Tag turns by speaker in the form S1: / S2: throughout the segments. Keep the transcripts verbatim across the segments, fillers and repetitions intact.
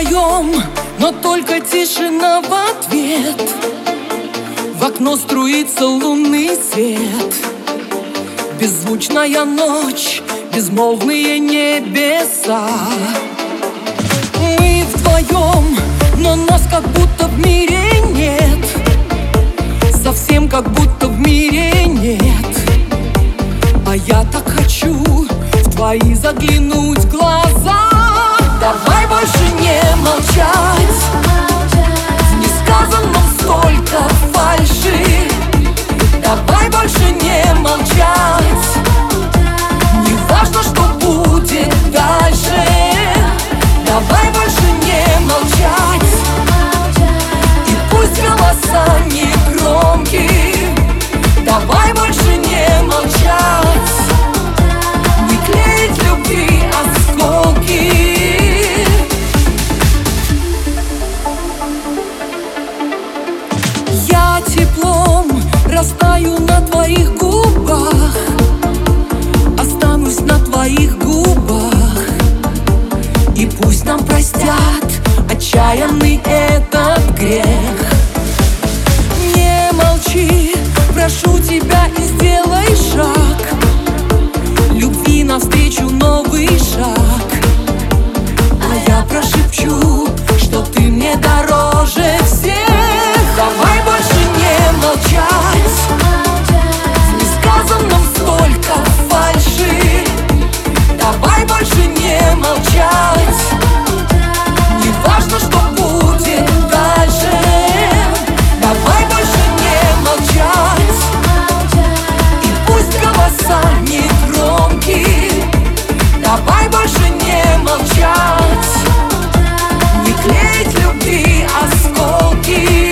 S1: вдвоем, но только тишина в ответ. В окно струится лунный свет. Беззвучная ночь, безмолвные небеса. Мы вдвоем, но нас как будто в мире нет. Совсем как будто в мире нет. А я так хочу в твои заглянуть глаза. Давай больше не молчать. В несказанном столько фальши. Давай больше не молчать. Не важно, что будет дальше. Давай больше не молчать. И пусть голоса не громкие. Давай больше не молчать. Не клеить любви осколки. Я теплом растаю на твоих губах. Останусь на твоих губах. И пусть нам простят отчаянный этот грех. Не молчи, прошу тебя, и сделай шаг. Любви навстречу новый шаг. А я прошепчу, что ты мне дороже всех. Давай больше не молчать. В несказанном столько фальши. Давай больше не молчать. Не важно, что будет дальше. Давай больше не молчать. И пусть голоса не громкие. Давай больше не молчать. Не клеить любви осколки.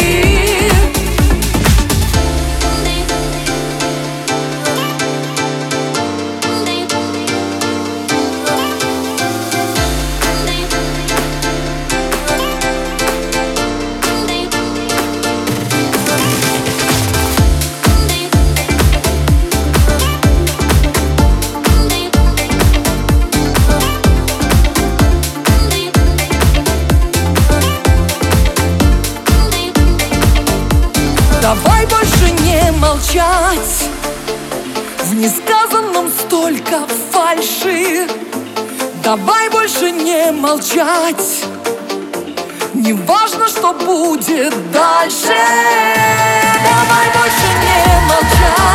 S1: Давай больше не молчать. В несказанном столько фальши. Давай больше не молчать. Не важно, что будет дальше. Давай больше не молчать.